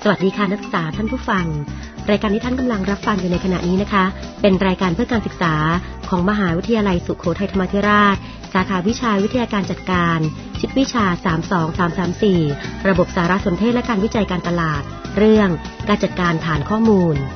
สวัสดีค่ะนักศึกษาท่านผู้ฟังรายการที่ท่านกำลังรับฟังอยู่ในขณะนี้นะคะเป็นรายการเพื่อการศึกษาของมหาวิทยาลัยสุโขทัยธรรมาธิราชสาขาวิชาวิทยาการจัดการชุดวิชา32334ระบบสารสนเทศและการวิจัยการตลาดเรื่องการจัดการฐานข้อมูล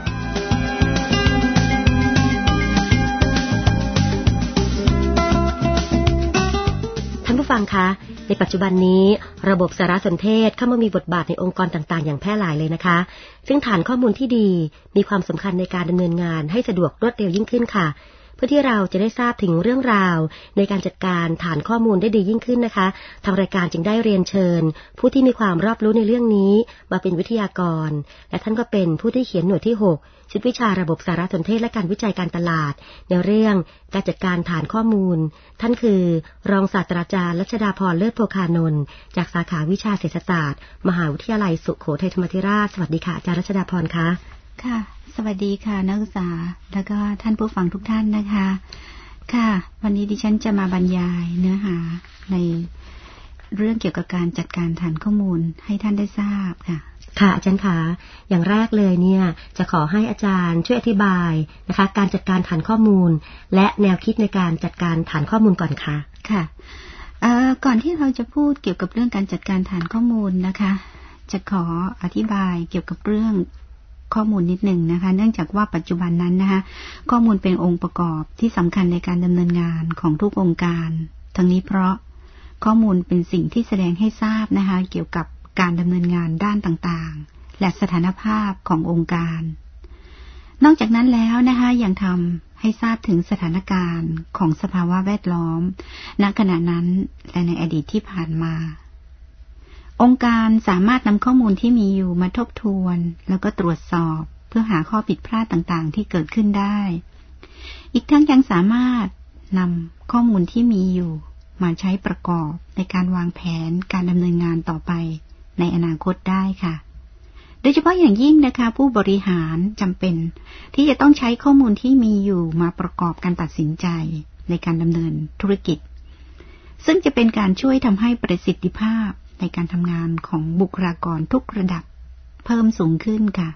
ท่านผู้ฟังคะในปัจจุบันนี้ระบบสารสนเทศเข้ามามีบทบาทในองค์กรต่างๆอย่างแพร่หลายเลยนะคะซึ่งฐานข้อมูลที่ดีมีความสำคัญในการดำเนินงานให้สะดวกรวดเร็วยิ่งขึ้นค่ะเพื่อที่เราจะได้ทราบถึงเรื่องราวในการจัดการฐานข้อมูลได้ดียิ่งขึ้นนะคะทางรายการจึงได้เรียนเชิญผู้ที่มีความรอบรู้ในเรื่องนี้มาเป็นวิทยากรและท่านก็เป็นผู้ที่เขียนหน่วยที่6ชุดวิชาระบบสารสนเทศและการวิจัยการตลาดในเรื่องการจัดการฐานข้อมูลท่านคือรองศาสตราจารย์รัชดาพรเลิศโภคานนท์จากสาขาวิชาเศรษฐศาสตร์มหาวิทยาลัยสุโขทัยธรรมาธิราชสวัสดีค่ะอาจารย์รัชดาพรคะค่ะสวัสดีค่ะนักศึกษาแล้วก็ท่านผู้ฟังทุกท่านนะคะค่ะวันนี้ดิฉันจะมาบรรยายเนื้อหาในเรื่องเกี่ยวกับการจัดการฐานข้อมูลให้ท่านได้ทราบค่ะค่ะอาจารย์คะอย่างแรกเลยเนี่ยจะขอให้อาจารย์ช่วยอธิบายนะคะการจัดการฐานข้อมูลและแนวคิดในการจัดการฐานข้อมูลก่อนค่ะค่ะก่อนที่เราจะพูดเกี่ยวกับเรื่องการจัดการฐานข้อมูลนะคะจะขออธิบายเกี่ยวกับเรื่องข้อมูลนิดหนึ่งนะคะเนื่องจากว่าปัจจุบันนั้นนะคะข้อมูลเป็นองค์ประกอบที่สำคัญในการดำเนินงานของทุกองค์การทั้งนี้เพราะข้อมูลเป็นสิ่งที่แสดงให้ทราบนะคะเกี่ยวกับการดำเนินงานด้านต่างๆและสถานภาพขององค์การนอกจากนั้นแล้วนะคะยังทำให้ทราบถึงสถานการณ์ของสภาวะแวดล้อมณขณะนั้นและในอดีตที่ผ่านมาองค์การสามารถนำข้อมูลที่มีอยู่มาทบทวนแล้วก็ตรวจสอบเพื่อหาข้อผิดพลาดต่างๆที่เกิดขึ้นได้อีกทั้งยังสามารถนำข้อมูลที่มีอยู่มาใช้ประกอบในการวางแผนการดำเนินงานต่อไปในอนาคตได้ค่ะโดยเฉพาะอย่างยิ่งนะคะผู้บริหารจำเป็นที่จะต้องใช้ข้อมูลที่มีอยู่มาประกอบการตัดสินใจในการดำเนินธุรกิจซึ่งจะเป็นการช่วยทำให้ประสิทธิภาพในการทำงานของบุคลากรทุกระดับเพิ่มสูงขึ้นค่ะ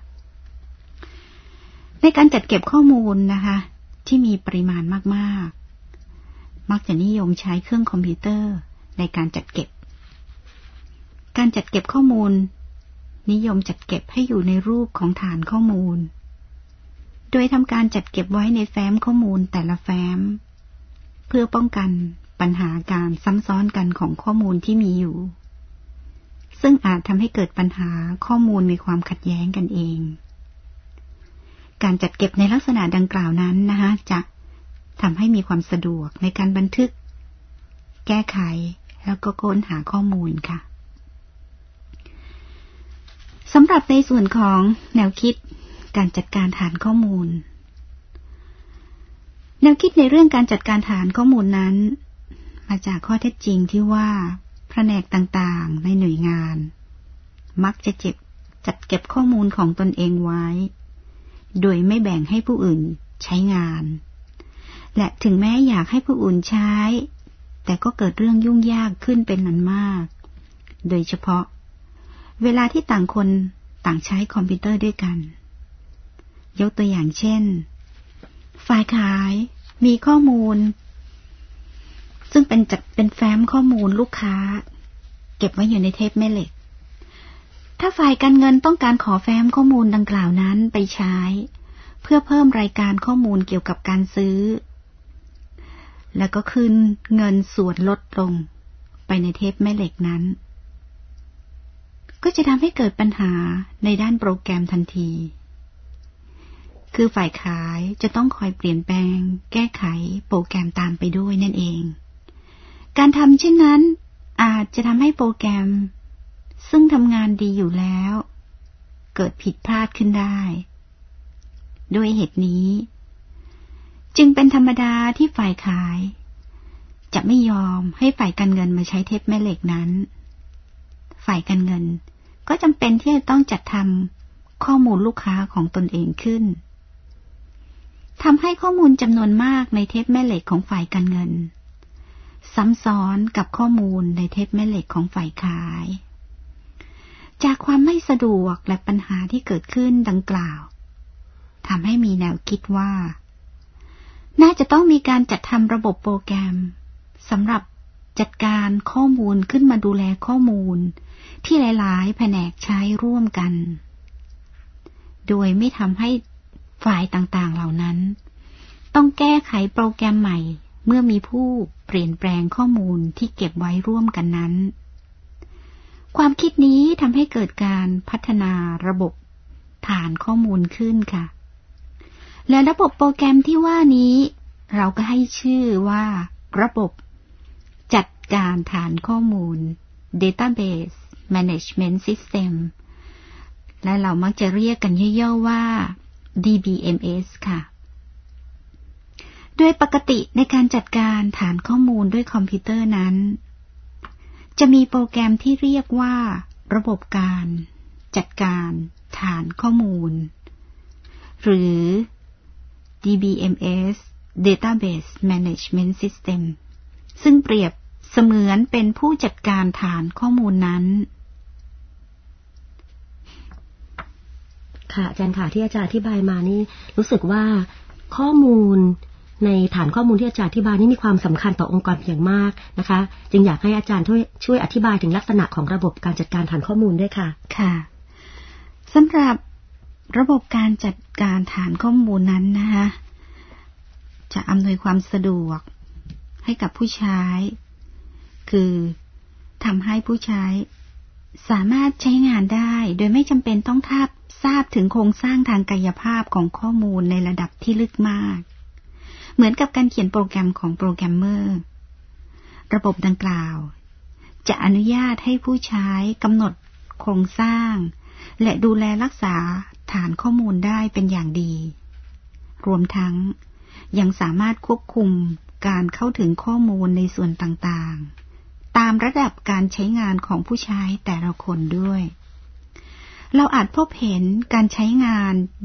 ในการจัดเก็บข้อมูลนะคะที่มีปริมาณมากๆมักจะนิยมใช้เครื่องคอมพิวเตอร์ในการจัดเก็บข้อมูลนิยมจัดเก็บให้อยู่ในรูปของฐานข้อมูลโดยทำการจัดเก็บไว้ในแฟ้มข้อมูลแต่ละแฟ้มเพื่อป้องกันปัญหาการซ้ำซ้อนกันของข้อมูลที่มีอยู่ซึ่งอาจทำให้เกิดปัญหาข้อมูลมีความขัดแย้งกันเองการจัดเก็บในลักษณะดังกล่าวนั้นนะคะจะทำให้มีความสะดวกในการบันทึกแก้ไขแล้วก็ค้นหาข้อมูลค่ะสำหรับในส่วนของแนวคิดการจัดการฐานข้อมูลแนวคิดในเรื่องการจัดการฐานข้อมูลนั้นมาจากข้อเท็จจริงที่ว่าแผนกต่างๆในหน่วยงานมักจะจัดเก็บข้อมูลของตนเองไว้โดยไม่แบ่งให้ผู้อื่นใช้งานและถึงแม้อยากให้ผู้อื่นใช้แต่ก็เกิดเรื่องยุ่งยากขึ้นเป็นอันมากโดยเฉพาะเวลาที่ต่างคนต่างใช้คอมพิวเตอร์ด้วยกันยกตัวอย่างเช่นฝ่ายขายมีข้อมูลซึ่งเป็นแฟ้มข้อมูลลูกค้าเก็บไว้อยู่ในเทปแม่เหล็กถ้าฝ่ายการเงินต้องการขอแฟ้มข้อมูลดังกล่าวนั้นไปใช้เพื่อเพิ่มรายการข้อมูลเกี่ยวกับการซื้อแล้วก็คืนเงินส่วนลดลงไปในเทปแม่เหล็กนั้นก็จะทำให้เกิดปัญหาในด้านโปรแกรมทันทีคือฝ่ายขายจะต้องคอยเปลี่ยนแปลงแก้ไขโปรแกรมตามไปด้วยนั่นเองการทำเช่นนั้นอาจจะทำให้โปรแกรมซึ่งทำงานดีอยู่แล้วเกิดผิดพลาดขึ้นได้ด้วยเหตุนี้จึงเป็นธรรมดาที่ฝ่ายขายจะไม่ยอมให้ฝ่ายการเงินมาใช้เทปแม่เหล็กนั้นฝ่ายการเงินก็จำเป็นที่จะต้องจัดทำข้อมูลลูกค้าของตนเองขึ้นทำให้ข้อมูลจำนวนมากในเทปแม่เหล็กของฝ่ายการเงินซ้ำซ้อนกับข้อมูลในเทปแม่เหล็กของฝ่ายขายจากความไม่สะดวกและปัญหาที่เกิดขึ้นดังกล่าวทำให้มีแนวคิดว่าน่าจะต้องมีการจัดทำระบบโปรแกรมสำหรับจัดการข้อมูลขึ้นมาดูแลข้อมูลที่หลายๆแผนกใช้ร่วมกันโดยไม่ทำให้ฝ่ายต่างๆเหล่านั้นต้องแก้ไขโปรแกรมใหม่เมื่อมีผู้เปลี่ยนแปลงข้อมูลที่เก็บไว้ร่วมกันนั้นความคิดนี้ทำให้เกิดการพัฒนาระบบฐานข้อมูลขึ้นค่ะและระบบโปรแกรมที่ว่านี้เราก็ให้ชื่อว่าระบบจัดการฐานข้อมูล Database Management System และเรามักจะเรียกกันย่อๆว่า DBMS ค่ะโดยปกติในการจัดการฐานข้อมูลด้วยคอมพิวเตอร์นั้นจะมีโปรแกรมที่เรียกว่าระบบการจัดการฐานข้อมูลหรือ DBMS Database Management System ซึ่งเปรียบเสมือนเป็นผู้จัดการฐานข้อมูลนั้นค่ะอาจารย์ค่ะที่อาจารย์อธิบายมานี่รู้สึกว่าข้อมูลในฐานข้อมูลที่อาจารย์อธิบายนี่มีความสำคัญต่อองค์กรอย่างมากนะคะจึงอยากให้อาจารย์ช่วยอธิบายถึงลักษณะของระบบการจัดการฐานข้อมูลด้วยค่ะค่ะสำหรับระบบการจัดการฐานข้อมูลนั้นนะคะจะอำนวยความสะดวกให้กับผู้ใช้คือทำให้ผู้ใช้สามารถใช้งานได้โดยไม่จำเป็นต้องทราบถึงโครงสร้างทางกายภาพของข้อมูลในระดับที่ลึกมากเหมือนกับการเขียนโปรแกรมของโปรแกรมเมอร์ระบบดังกล่าวจะอนุญาตให้ผู้ใช้กำหนดโครงสร้างและดูแลรักษาฐานข้อมูลได้เป็นอย่างดีรวมทั้งยังสามารถควบคุมการเข้าถึงข้อมูลในส่วนต่างๆตามระดับการใช้งานของผู้ใช้แต่ละคนด้วยเราอาจพบเห็นการใช้งาน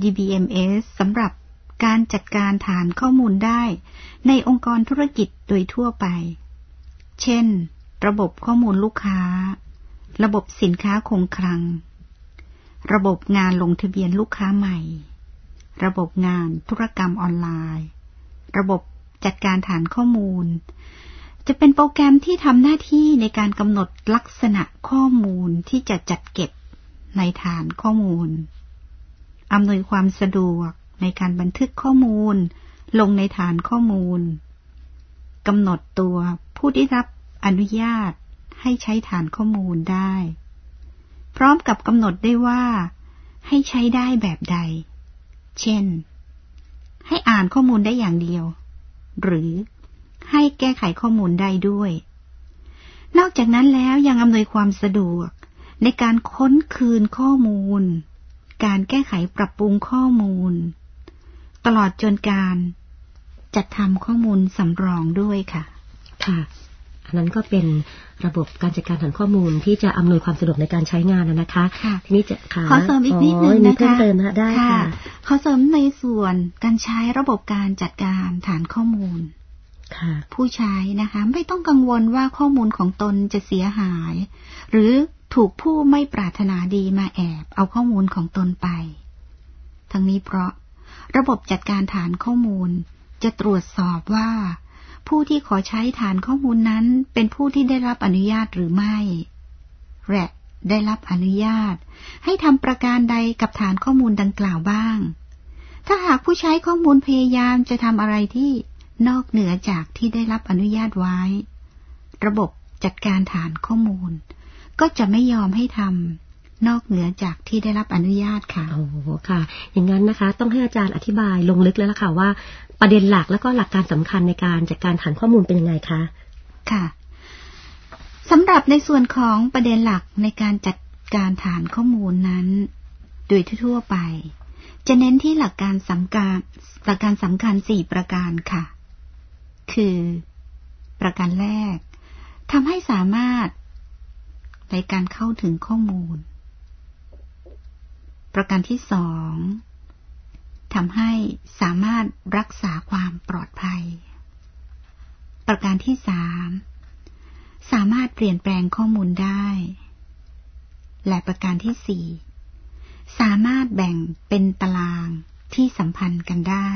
DBMS สำหรับการจัดการฐานข้อมูลได้ในองค์กรธุรกิจโดยทั่วไปเช่นระบบข้อมูลลูกค้าระบบสินค้าคงคลังระบบงานลงทะเบียนลูกค้าใหม่ระบบงานธุรกรรมออนไลน์ระบบจัดการฐานข้อมูลจะเป็นโปรแกรมที่ทำหน้าที่ในการกำหนดลักษณะข้อมูลที่จะจัดเก็บในฐานข้อมูลอำนวยความสะดวกในการบันทึกข้อมูลลงในฐานข้อมูลกำหนดตัวผู้ได้รับอนุญาตให้ใช้ฐานข้อมูลได้พร้อมกับกำหนดได้ว่าให้ใช้ได้แบบใดเช่นให้อ่านข้อมูลได้อย่างเดียวหรือให้แก้ไขข้อมูลได้ด้วยนอกจากนั้นแล้วยังอำนวยความสะดวกในการค้นคืนข้อมูลการแก้ไขปรับปรุงข้อมูลตลอดจนการจัดทำข้อมูลสำรองด้วยค่ะค่ะอันนั้นก็เป็นระบบการจัดการฐานข้อมูลที่จะอำนวยความสะดวกในการใช้งานนะคะทีนี้จะขอเสริมอีกนิดนึงนะคะเพิ่มเติมได้ค่ะขอเสริมในส่วนการใช้ระบบการจัดการฐานข้อมูลผู้ใช้นะคะไม่ต้องกังวลว่าข้อมูลของตนจะเสียหายหรือถูกผู้ไม่ปรารถนาดีมาแอบเอาข้อมูลของตนไปทั้งนี้เพราะระบบจัดการฐานข้อมูลจะตรวจสอบว่าผู้ที่ขอใช้ฐานข้อมูลนั้นเป็นผู้ที่ได้รับอนุญาตหรือไม่และได้รับอนุญาตให้ทำประการใดกับฐานข้อมูลดังกล่าวบ้างถ้าหากผู้ใช้ข้อมูลพยายามจะทำอะไรที่นอกเหนือจากที่ได้รับอนุญาตไว้ระบบจัดการฐานข้อมูลก็จะไม่ยอมให้ทำนอกเหนือจากที่ได้รับอนุญาตค่ะโอ้ค่ะอย่างนั้นนะคะต้องให้อาจารย์อธิบายลงลึกแล้วล่ะค่ะว่าประเด็นหลักแล้วก็หลักการสำคัญในการจัดการฐานข้อมูลเป็นยังไงคะค่ะสำหรับในส่วนของประเด็นหลักในการจัดการฐานข้อมูลนั้นโดยทั่วไปจะเน้นที่หลักการสำคัญ4ประการค่ะคือประการแรกทำให้สามารถในการเข้าถึงข้อมูลประการที่2ทำให้สามารถรักษาความปลอดภัยประการที่3สามารถเปลี่ยนแปลงข้อมูลได้และประการที่ 4 สามารถแบ่งเป็นตารางที่สัมพันธ์กันได้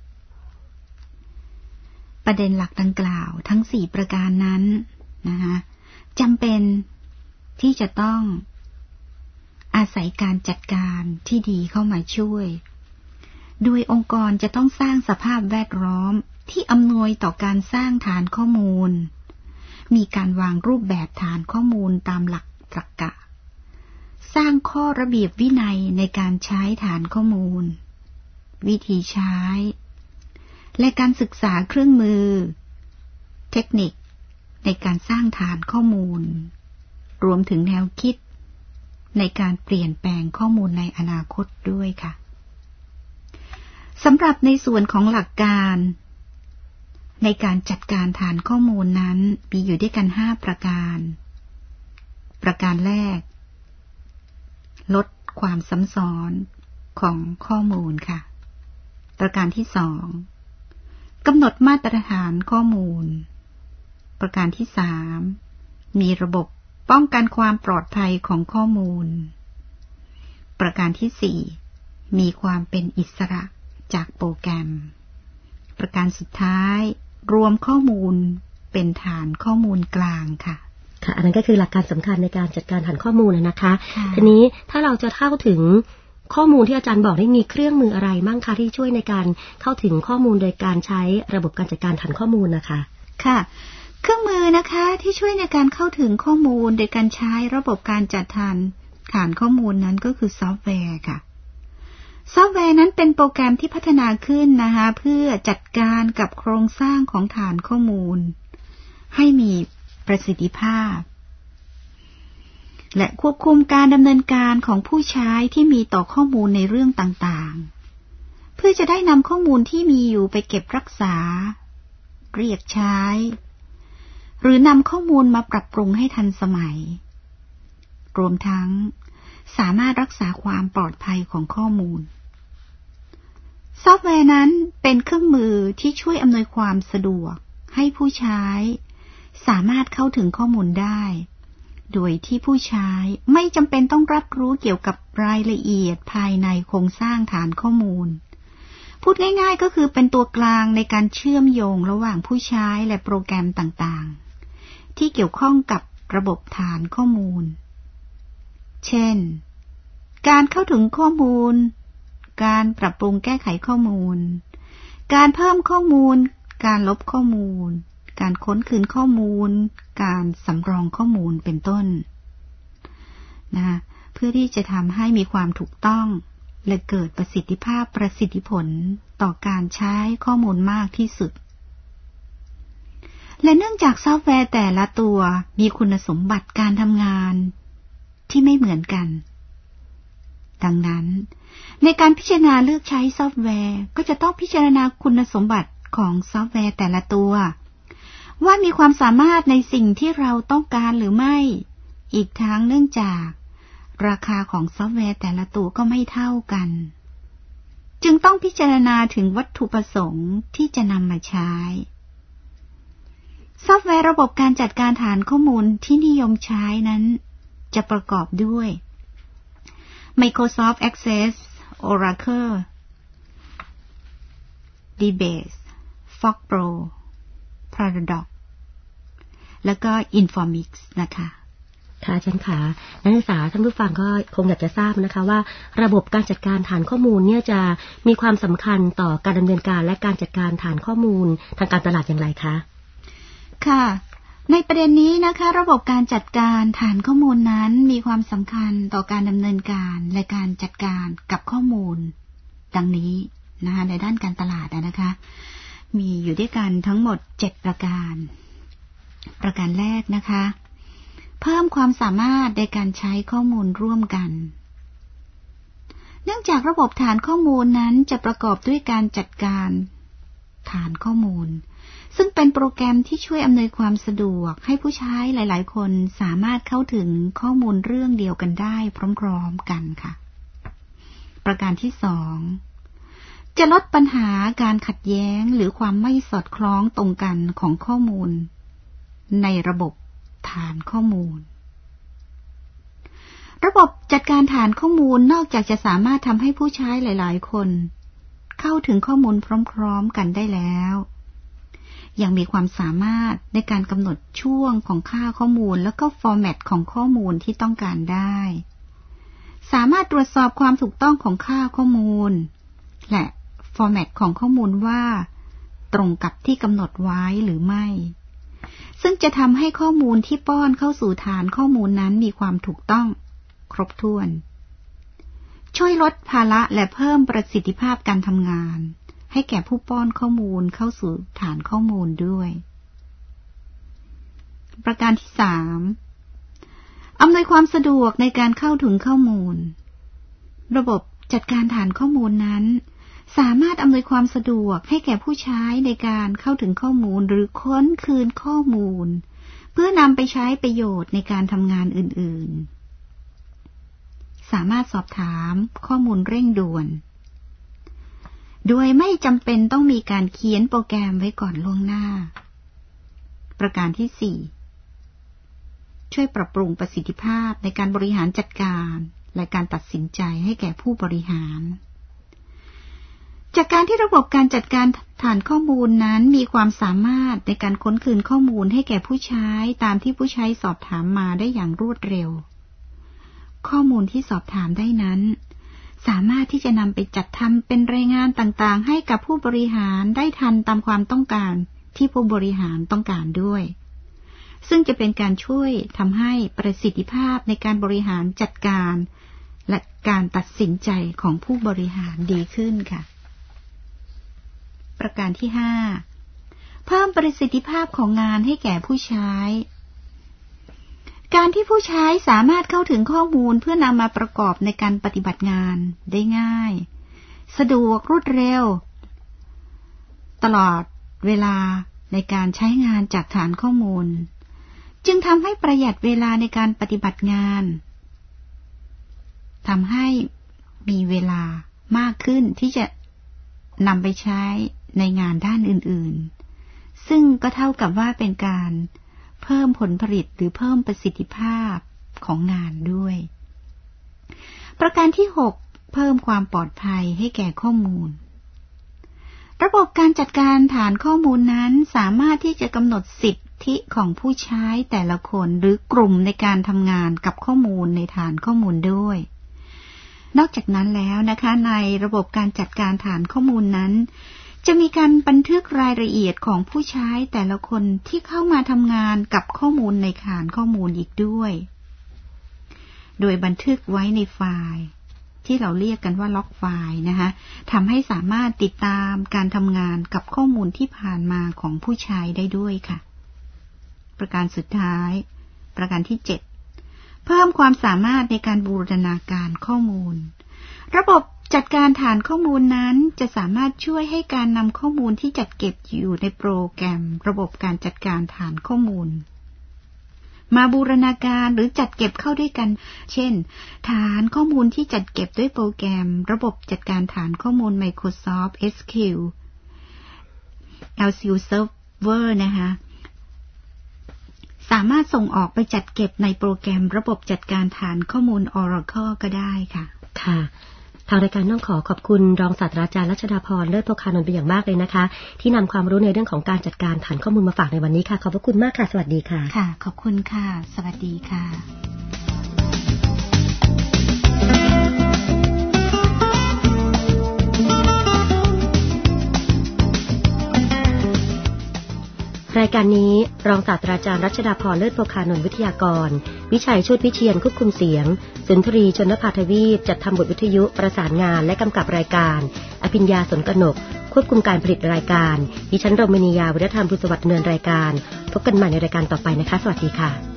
ประเด็นหลักดังกล่าวทั้ง4ประการนั้นนะคะจำเป็นที่จะต้องอาศัยการจัดการที่ดีเข้ามาช่วยโดยองค์กรจะต้องสร้างสภาพแวดล้อมที่อำนวยต่อการสร้างฐานข้อมูลมีการวางรูปแบบฐานข้อมูลตามหลักตรรกะสร้างข้อระเบียบวินัยในการใช้ฐานข้อมูลวิธีใช้และการศึกษาเครื่องมือเทคนิคในการสร้างฐานข้อมูลรวมถึงแนวคิดในการเปลี่ยนแปลงข้อมูลในอนาคตด้วยค่ะสำหรับในส่วนของหลักการในการจัดการฐานข้อมูลนั้นมีอยู่ด้วยกัน5ประการประการแรกลดความซ้ำซ้อนของข้อมูลค่ะประการที่2กำหนดมาตรฐานข้อมูลประการที่3มีระบบป้องกันความปลอดภัยของข้อมูลประการที่4มีความเป็นอิสระจากโปรแกรมประการสุดท้ายรวมข้อมูลเป็นฐานข้อมูลกลางค่ะค่ะอันนั้นก็คือหลักการสำคัญในการจัดการฐานข้อมูลนะคะทีนี้ถ้าเราจะเข้าถึงข้อมูลที่อาจารย์บอกนี่มีเครื่องมืออะไรมั่งคะที่ช่วยในการเข้าถึงข้อมูลโดยการใช้ระบบการจัดการฐานข้อมูลนะคะค่ะเครื่องมือนะคะที่ช่วยในการเข้าถึงข้อมูลโดยการใช้ระบบการจัดฐานข้อมูลนั้นก็คือซอฟต์แวร์ค่ะซอฟต์แวร์นั้นเป็นโปรแกรมที่พัฒนาขึ้นนะคะเพื่อจัดการกับโครงสร้างของฐานข้อมูลให้มีประสิทธิภาพและควบคุมการดำเนินการของผู้ใช้ที่มีต่อข้อมูลในเรื่องต่างๆเพื่อจะได้นำข้อมูลที่มีอยู่ไปเก็บรักษาเรียกใช้หรือนำข้อมูลมาปรับปรุงให้ทันสมัยรวมทั้งสามารถรักษาความปลอดภัยของข้อมูลซอฟต์แวร์นั้นเป็นเครื่องมือที่ช่วยอำนวยความสะดวกให้ผู้ใช้สามารถเข้าถึงข้อมูลได้โดยที่ผู้ใช้ไม่จำเป็นต้องรับรู้เกี่ยวกับรายละเอียดภายในโครงสร้างฐานข้อมูลพูดง่ายๆก็คือเป็นตัวกลางในการเชื่อมโยงระหว่างผู้ใช้และโปรแกรมต่างๆที่เกี่ยวข้องกับระบบฐานข้อมูลเช่นการเข้าถึงข้อมูลการปรับปรุงแก้ไขข้อมูลการเพิ่มข้อมูลการลบข้อมูลการค้นคืนข้อมูลการสำรองข้อมูลเป็นต้นนะคะเพื่อที่จะทำให้มีความถูกต้องและเกิดประสิทธิภาพประสิทธิผลต่อการใช้ข้อมูลมากที่สุดและเนื่องจากซอฟต์แวร์แต่ละตัวมีคุณสมบัติการทำงานที่ไม่เหมือนกันดังนั้นในการพิจารณาเลือกใช้ซอฟต์แวร์ก็จะต้องพิจารณาคุณสมบัติของซอฟต์แวร์แต่ละตัวว่ามีความสามารถในสิ่งที่เราต้องการหรือไม่อีกทั้งเนื่องจากราคาของซอฟต์แวร์แต่ละตัวก็ไม่เท่ากันจึงต้องพิจารณาถึงวัตถุประสงค์ที่จะนำมาใช้ซอฟต์แวร์ระบบการจัดการฐานข้อมูลที่นิยมใช้นั้นจะประกอบด้วย Microsoft Access Oracle DBase FogPro Paradox แล้วก็ Informix นะคะค่ะอาจารย์ค่ะนักศึกษาท่านผู้ฟังก็คงอยากจะทราบนะคะว่าระบบการจัดการฐานข้อมูลเนี่ยจะมีความสำคัญต่อการดำเนินการและการจัดการฐานข้อมูลทางการตลาดอย่างไรคะค่ะในประเด็นนี้นะคะระบบการจัดการฐานข้อมูลนั้นมีความสำคัญต่อการดำเนินการและการจัดการกับข้อมูลดังนี้นะคะในด้านการตลาดนะคะมีอยู่ด้วยกันทั้งหมด7ประการประการแรกนะคะเพิ่มความสามารถในการใช้ข้อมูลร่วมกันเนื่องจากระบบฐานข้อมูลนั้นจะประกอบด้วยการจัดการฐานข้อมูลซึ่งเป็นโปรแกรมที่ช่วยอำนวยความสะดวกให้ผู้ใช้หลายๆคนสามารถเข้าถึงข้อมูลเรื่องเดียวกันได้พร้อมๆกันค่ะประการที่2จะลดปัญหาการขัดแย้งหรือความไม่สอดคล้องตรงกันของข้อมูลในระบบฐานข้อมูลระบบจัดการฐานข้อมูลนอกจากจะสามารถทำให้ผู้ใช้หลายๆคนเข้าถึงข้อมูลพร้อมๆกันได้แล้วยังมีความสามารถในการกำหนดช่วงของค่าข้อมูลแล้วก็ฟอร์แมตของข้อมูลที่ต้องการได้สามารถตรวจสอบความถูกต้องของค่าข้อมูลและฟอร์แมตของข้อมูลว่าตรงกับที่กำหนดไว้หรือไม่ซึ่งจะทำให้ข้อมูลที่ป้อนเข้าสู่ฐานข้อมูลนั้นมีความถูกต้องครบถ้วนช่วยลดภาระและเพิ่มประสิทธิภาพการทำงานให้แก่ผู้ป้อนข้อมูลเข้าสู่ฐานข้อมูลด้วยประการที่ 3 อำนวยความสะดวกในการเข้าถึงข้อมูลระบบจัดการฐานข้อมูลนั้นสามารถอำนวยความสะดวกให้แก่ผู้ใช้ในการเข้าถึงข้อมูลหรือค้นคืนข้อมูลเพื่อนำไปใช้ประโยชน์ในการทำงานอื่นๆสามารถสอบถามข้อมูลเร่งด่วนโดยไม่จำเป็นต้องมีการเขียนโปรแกรมไว้ก่อนล่วงหน้าประการที่ 4 ช่วยปรับปรุงประสิทธิภาพในการบริหารจัดการและการตัดสินใจให้แก่ผู้บริหารจากการที่ระบบการจัดการฐานข้อมูลนั้นมีความสามารถในการค้นคืนข้อมูลให้แก่ผู้ใช้ตามที่ผู้ใช้สอบถามมาได้อย่างรวดเร็วข้อมูลที่สอบถามได้นั้นสามารถที่จะนำไปจัดทำเป็นรายงานต่างๆให้กับผู้บริหารได้ทันตามความต้องการที่ผู้บริหารต้องการด้วยซึ่งจะเป็นการช่วยทำให้ประสิทธิภาพในการบริหารจัดการและการตัดสินใจของผู้บริหารดีขึ้นค่ะประการที่ 5 เพิ่มประสิทธิภาพของงานให้แก่ผู้ใช้การที่ผู้ใช้สามารถเข้าถึงข้อมูลเพื่อนำมาประกอบในการปฏิบัติงานได้ง่ายสะดวกรวดเร็วตลอดเวลาในการใช้งานจากฐานข้อมูลจึงทำให้ประหยัดเวลาในการปฏิบัติงานทำให้มีเวลามากขึ้นที่จะนำไปใช้ในงานด้านอื่นๆซึ่งก็เท่ากับว่าเป็นการเพิ่มผลผลิตหรือเพิ่มประสิทธิภาพของงานด้วยประการที่ 6 เพิ่มความปลอดภัยให้แก่ข้อมูลระบบการจัดการฐานข้อมูลนั้นสามารถที่จะกำหนดสิทธิของผู้ใช้แต่ละคนหรือกลุ่มในการทำงานกับข้อมูลในฐานข้อมูลด้วยนอกจากนั้นแล้วนะคะในระบบการจัดการฐานข้อมูลนั้นจะมีการบันทึกรายละเอียดของผู้ใช้แต่ละคนที่เข้ามาทำงานกับข้อมูลในฐานข้อมูลอีกด้วยโดยบันทึกไว้ในไฟล์ที่เราเรียกกันว่าล็อกไฟล์นะคะทำให้สามารถติดตามการทำงานกับข้อมูลที่ผ่านมาของผู้ใช้ได้ด้วยค่ะประการสุดท้ายประการที่ 7 เพิ่มความสามารถในการบูรณาการข้อมูลระบบจัดการฐานข้อมูลนั้นจะสามารถช่วยให้การนำข้อมูลที่จัดเก็บอยู่ในโปรแกรมระบบการจัดการฐานข้อมูลมาบูรณาการหรือจัดเก็บเข้าด้วยกันเช่นฐานข้อมูลที่จัดเก็บด้วยโปรแกรมระบบจัดการฐานข้อมูล Microsoft SQL LSU Server นะคะสามารถส่งออกไปจัดเก็บในโปรแกรมระบบจัดการฐานข้อมูล Oracle ก็ได้ค่ะค่ะทางรายการต้องขอบคุณรองศาสตราจารย์รัชดาพรเลิศโภคานนท์เป็นอย่างมากเลยนะคะที่นำความรู้ในเรื่องของการจัดการฐานข้อมูลมาฝากในวันนี้ค่ะขอบพระคุณมากค่ะสวัสดีค่ะค่ะขอบคุณค่ะสวัสดีค่ะรายการนี้รองศาสตราจารย์รัชดาพรเลิศโภคานนท์วิทยากรวิชัยชุดวิเชียรควบคุมเสียงสุนทรีชนภาทวีปจัดทำบทวิทยุประสานงานและกำกับรายการอภิญญาสนกนกควบคุมการผลิตรายการดิฉันรมณียาวิรธรรมภูสวัสดิ์ดำเนินรายการพบกันใหม่ในรายการต่อไปนะคะสวัสดีค่ะ